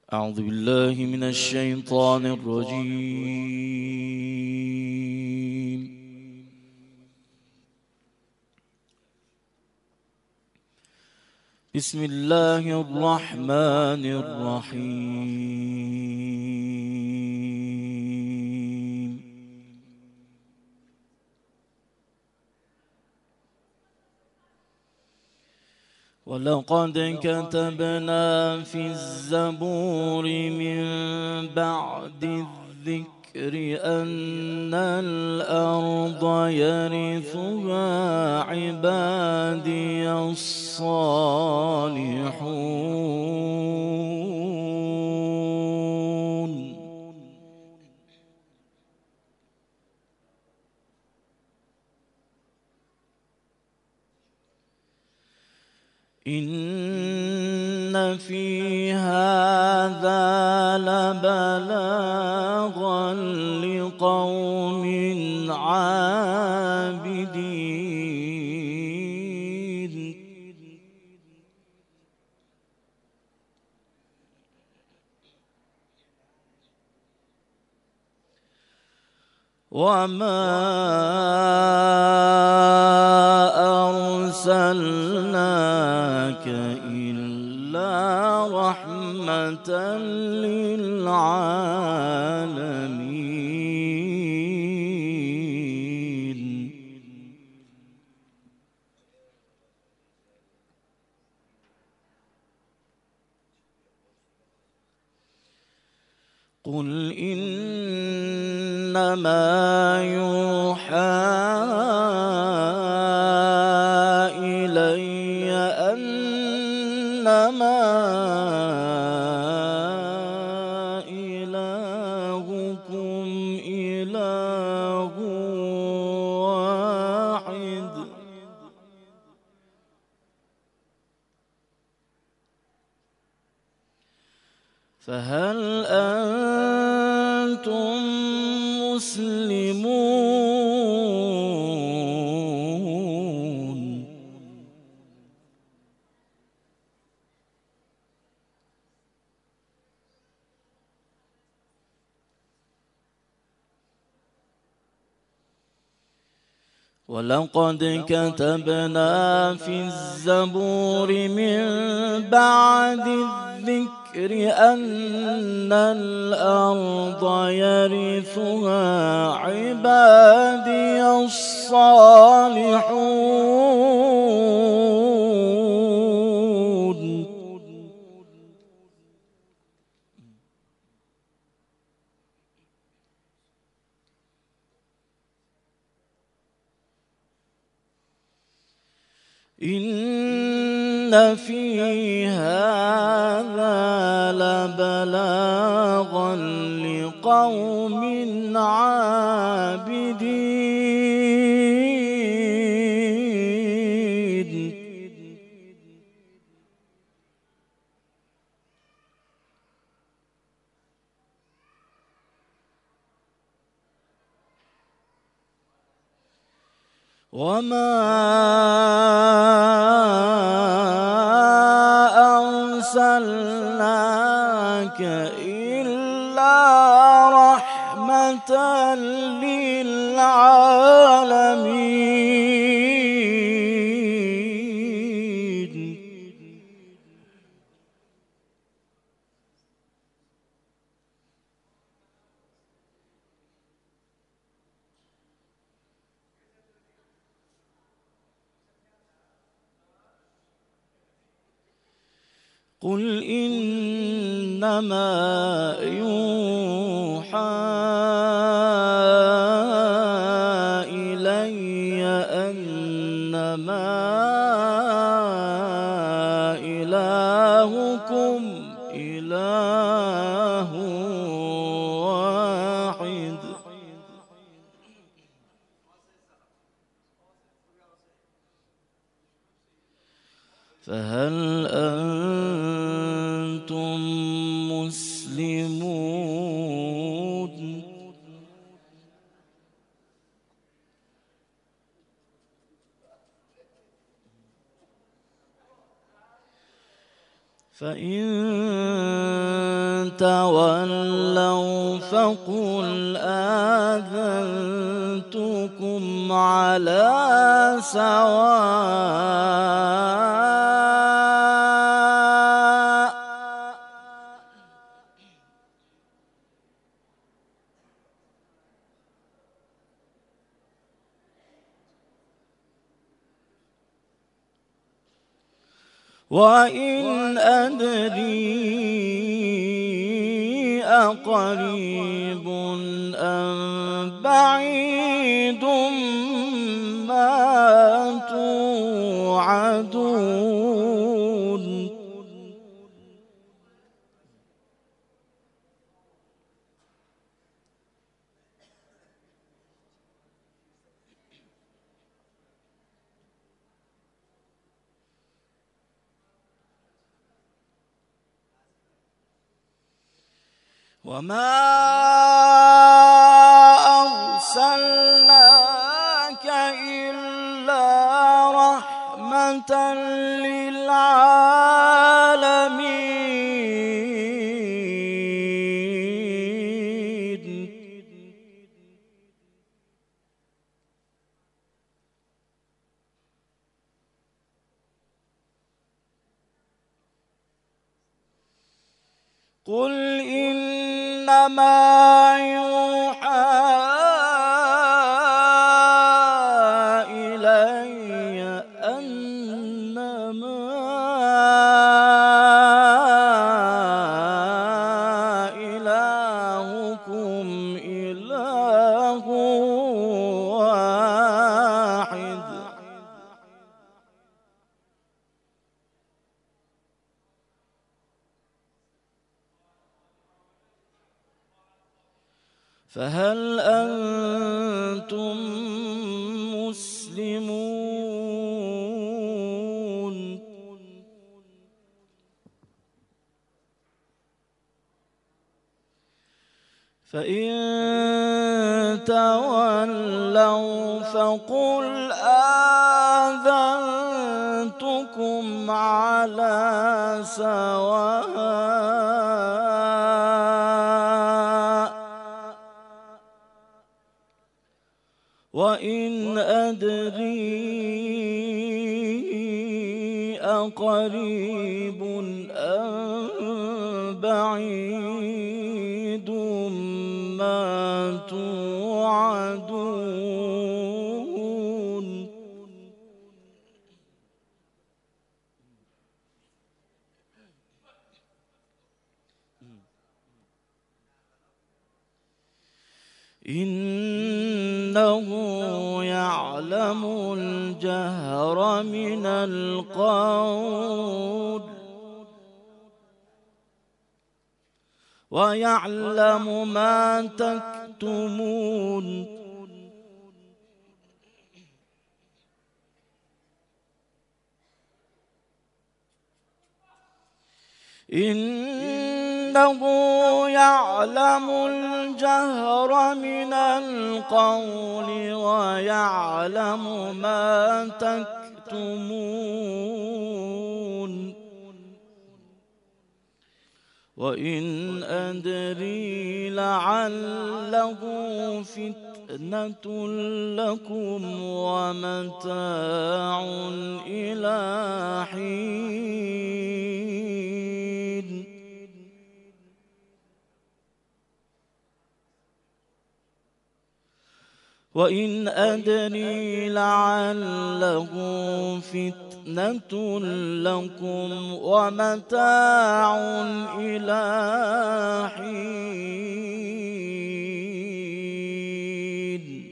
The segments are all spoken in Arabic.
أعوذ بالله من الشيطان الرجيم. بسم الله الرحمن الرحيم. ولقد كتبنا في الزبور من بعد الذكر أن الأرض يرثها عبادي الصالحون. إن في هذا لبلاغا لقوم عابدين. وما أرسلناك إلا رحمة للعالمين. قل إنما يوحى إلي أنما إلهكم إله واحد. فهل أنتم مسلمون؟ ولقد كتبنا في الزبور من بعد الذكر أن الأرض يرثها عبادي الصالحون. إن في هذا لبلاغا لقوم عابدين. وما أرسلناك إلا رحمة للعالمين. قل إنما يوحى إلي أنما إلهكم إله واحد. فهل أنتم مسلمون؟ فإن تولوا فقل آذنتكم على سواء. وإن أدري أقريب أم بعيد ما توعدون. وما أرسلناك إلا رحمة للعالمين. قل إنما يوحى إلي أنما إلهكم إله واحد. فهل أنتم مسلمون؟ فإن تولوا فقل آذنتكم على سواء. وإن أدري أقريب أم بعيد ما توعدون. إنه يعلم الجهر من القول ويعلم ما تكتمون. إنه يعلم الجهر من القول ويعلم ما تكتمون. وإن أدري لعله فتنة لكم ومتاع إلى حين. وإن أدري لعله فتنة لكم ومتاع إلى حين.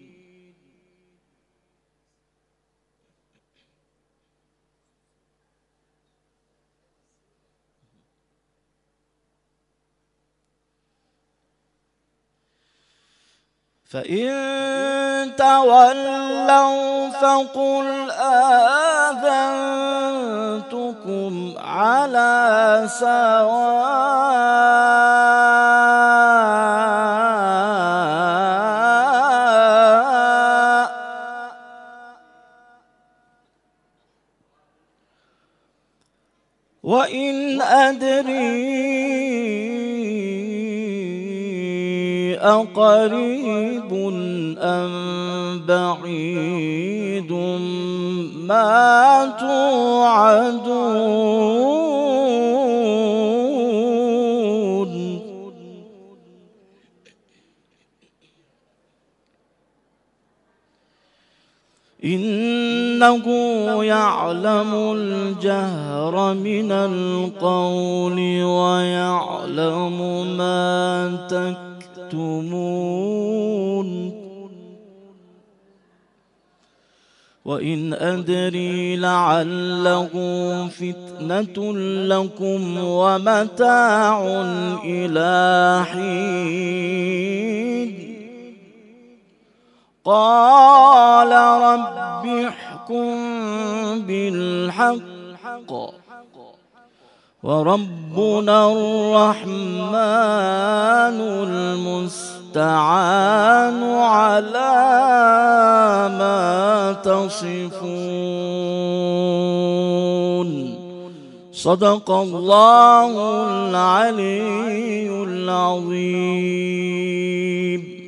فإن تولوا فقل آذنتكم على سواء. وإن أدري أقريب أم بعيد ما توعدون إنه يعلم الجهر من القول ويعلم ما تكتمون وإن أدري لعله فتنة لكم ومتاع إلى حين قال رب احكم بالحق وربنا الرحمن المستعان على ما تصفون صدق الله العلي العظيم.